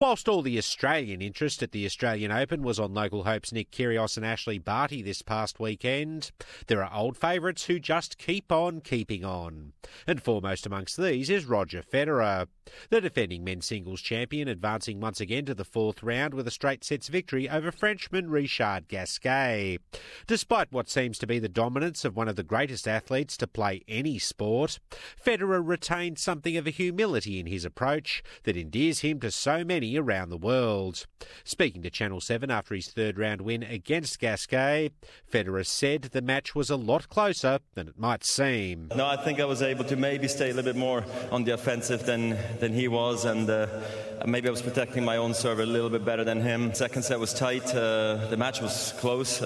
Whilst all the Australian interest at the Australian Open was on local hopes Nick Kyrgios and Ashley Barty this past weekend, there are old favourites who just keep on keeping on. And foremost amongst these is Roger Federer, the defending men's singles champion, advancing once again to the fourth round with a straight sets victory over Frenchman Richard Gasquet. Despite what seems to be the dominance of one of the greatest athletes to play any sport, Federer retained something of a humility in his approach that endears him to so many around the world. Speaking to Channel 7 after his third round win against Gasquet, Federer said the match was a lot closer than it might seem. No, I think I was able to maybe stay a little bit more on the offensive than he was, and maybe I was protecting my own serve a little bit better than him. Second set was tight, the match was close,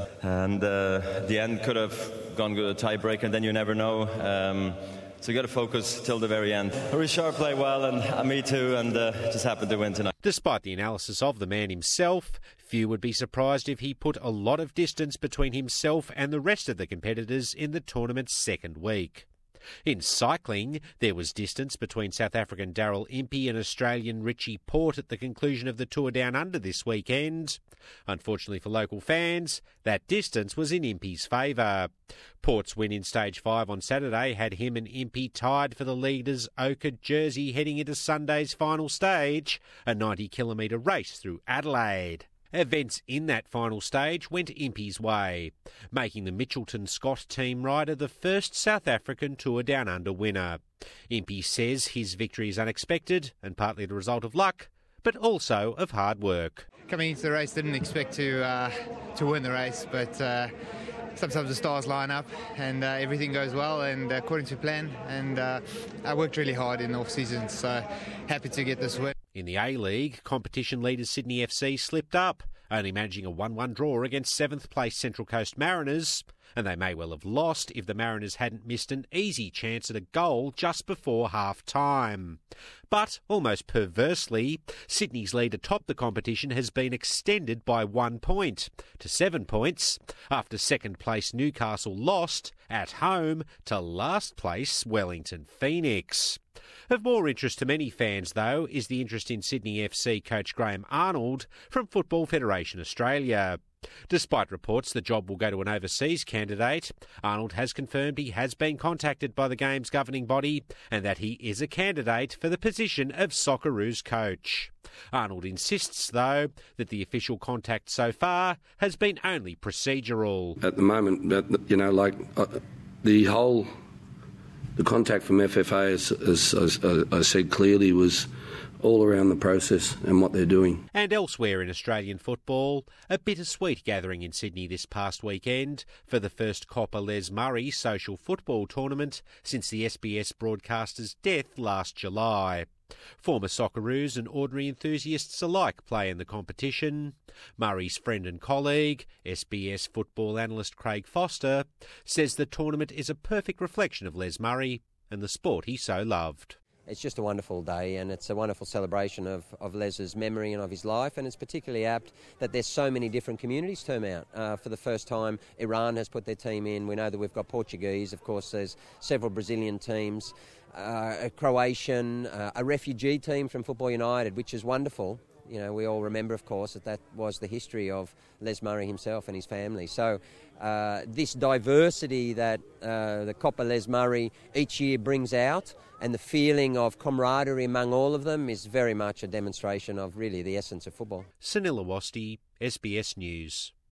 and the end could have gone with a tiebreaker, and then you never know. So you got to focus till the very end. Richard played well, and me too, and just happened to win tonight. Despite the analysis of the man himself, few would be surprised if he put a lot of distance between himself and the rest of the competitors in the tournament's second week. In cycling, there was distance between South African Daryl Impey and Australian Richie Porte at the conclusion of the Tour Down Under this weekend. Unfortunately for local fans, that distance was in Impey's favour. Porte's win in Stage 5 on Saturday had him and Impey tied for the leader's ochre jersey heading into Sunday's final stage, a 90-kilometre race through Adelaide. Events in that final stage went Impey's way, making the Mitchelton Scott team rider the first South African Tour Down Under winner. Impey says his victory is unexpected and partly the result of luck, but also of hard work. Coming into the race, didn't expect to win the race, but sometimes the stars line up and everything goes well and according to plan. And I worked really hard in the off-season, so happy to get this win. In the A-League, competition leaders Sydney FC slipped up, only managing a 1-1 draw against 7th place Central Coast Mariners, and they may well have lost if the Mariners hadn't missed an easy chance at a goal just before half-time. But, almost perversely, Sydney's lead atop the competition has been extended by 1 point to 7 points after second place Newcastle lost at home to last place Wellington Phoenix. Of more interest to many fans, though, is the interest in Sydney FC coach Graham Arnold from Football Federation Australia. Despite reports the job will go to an overseas candidate, Arnold has confirmed he has been contacted by the game's governing body and that he is a candidate for the position of Socceroos coach. Arnold insists, though, that the official contact so far has been only procedural. At the moment, the contact from FFA, as I said clearly, was all around the process and what they're doing. And elsewhere in Australian football, a bittersweet gathering in Sydney this past weekend for the first Copa Les Murray social football tournament since the SBS broadcaster's death last July. Former Socceroos and ordinary enthusiasts alike play in the competition. Murray's friend and colleague, SBS football analyst Craig Foster, says the tournament is a perfect reflection of Les Murray and the sport he so loved. It's just a wonderful day, and it's a wonderful celebration of Les's memory and of his life, and it's particularly apt that there's so many different communities turn out. For the first time, Iran has put their team in. We know that we've got Portuguese, of course there's several Brazilian teams, a Croatian, a refugee team from Football United, which is wonderful. You know, we all remember, of course, that was the history of Les Murray himself and his family. So this diversity that the Copa Les Murray each year brings out and the feeling of camaraderie among all of them is very much a demonstration of really the essence of football. Sunil Awasthi, SBS News.